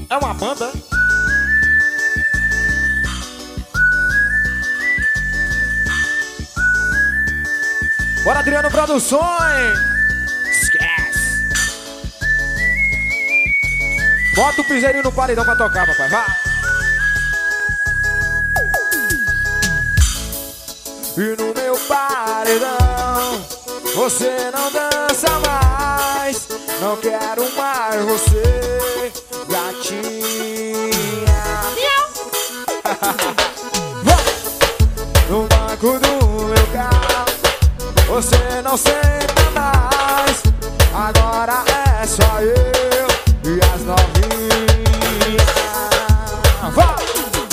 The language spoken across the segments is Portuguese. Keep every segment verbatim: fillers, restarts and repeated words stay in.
É uma banda? Bora, Adriano Produções! Esquece! Bota o piseirinho no paredão pra tocar, papai, vai! E no meu paredão você não dança mais. Não quero mais você, gatinha. No banco do meu carro você não senta mais. Agora é só eu e as novinhas. Vai!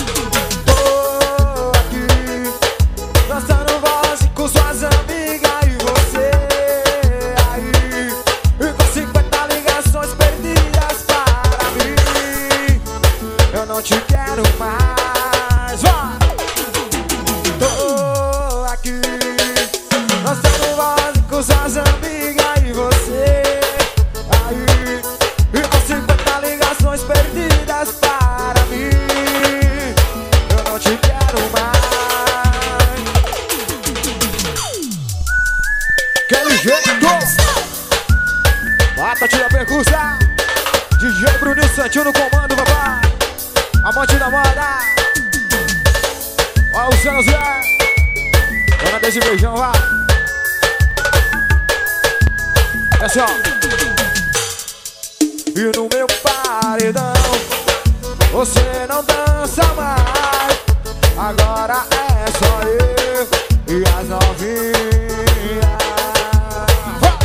Tô aqui dançando voz com suas amigas e você aí, e com cinquenta ligações perdidas para mim. Eu não te quero mais. Vai! Tô aqui dançando voz com suas amigas e você aí, e com cinquenta ligações perdidas para mim. Eu não te quero mais. Aquele jeito. Bata, tira a percussa. D J Bruninho Santinho no comando, papai. Amante da moda. Ó o Luciano Zé. Dona desse beijão, vai. É assim, ó. E no meu paredão você não dança mais. Agora é só eu e as novinhas. Vai!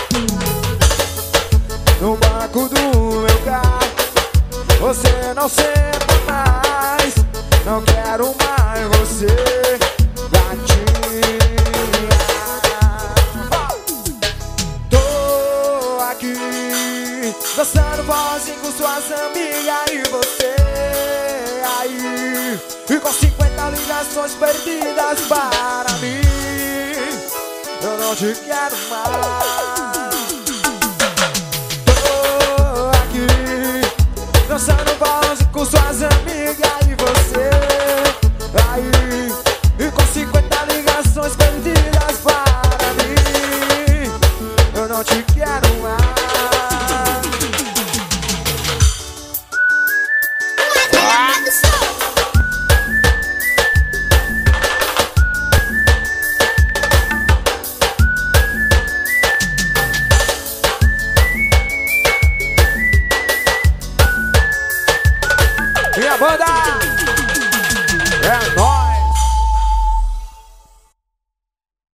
No banco do meu carro você não senta mais. Não quero mais você, gatinha. Tô aqui dançando vozinho com suas amigas e você aí, e com cinquenta ligações perdidas para mim. Eu não te quero mais. Tô aqui dançando vozinho com suas amigas e você aí, e com cinquenta ligações perdidas para mim. Eu não te quero mais. Minha banda é nóis.